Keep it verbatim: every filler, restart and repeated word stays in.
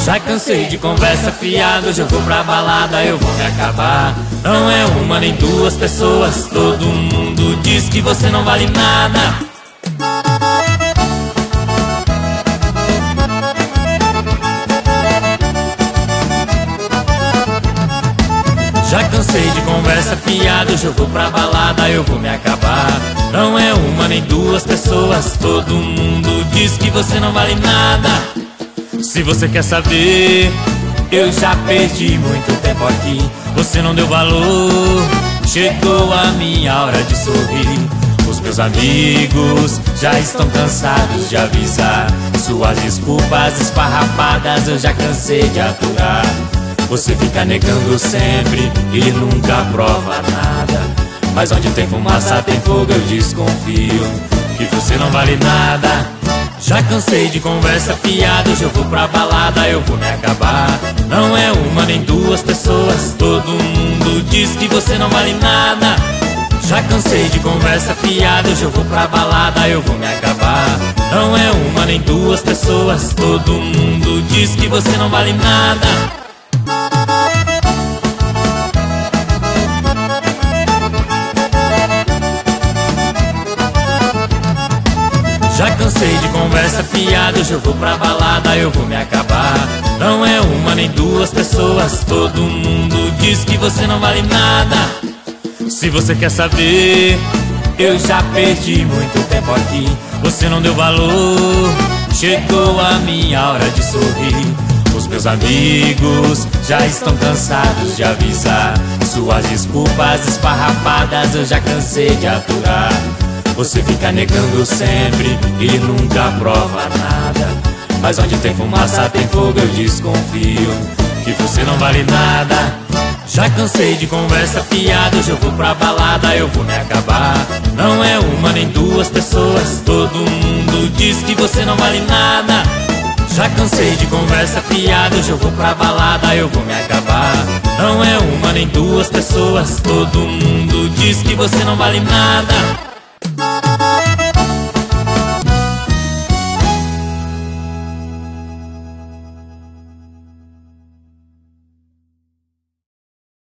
Já cansei de conversa fiada, hoje eu vou pra balada, eu vou me acabar. Não é uma nem duas pessoas, todo mundo diz que você não vale nada. Já cansei de conversa fiada, hoje eu vou pra balada, eu vou me acabar. Não é uma nem duas pessoas, todo mundo diz que você não vale nada. Se você quer saber, eu já perdi muito tempo aqui. Você não deu valor, chegou a minha hora de sorrir. Os meus amigos já estão cansados de avisar. Suas desculpas esfarrapadas eu já cansei de aturar. Você fica negando sempre e nunca prova nada. Mas onde tem fumaça tem fogo, eu desconfio que você não vale nada. Já cansei de conversa fiada, hoje eu vou pra balada, eu vou me acabar. Não é uma nem duas pessoas, todo mundo diz que você não vale nada. Já cansei de conversa fiada, hoje eu vou pra balada, eu vou me acabar. Não é uma nem duas pessoas, todo mundo diz que você não vale nada. Já cansei de conversa fiada, hoje eu vou pra balada, eu vou me acabar. Não é uma nem duas pessoas, todo mundo diz que você não vale nada. Se você quer saber, eu já perdi muito tempo aqui. Você não deu valor, chegou a minha hora de sorrir. Os meus amigos já estão cansados de avisar. Suas desculpas esfarrapadas eu já cansei de aturar. Você fica negando sempre e nunca prova nada. Mas onde tem fumaça tem fogo, eu desconfio que você não vale nada. Já cansei de conversa fiada, hoje eu vou pra balada, eu vou me acabar. Não é uma nem duas pessoas, todo mundo diz que você não vale nada. Já cansei de conversa fiada, hoje eu vou pra balada, eu vou me acabar. Não é uma nem duas pessoas, todo mundo diz que você não vale nada.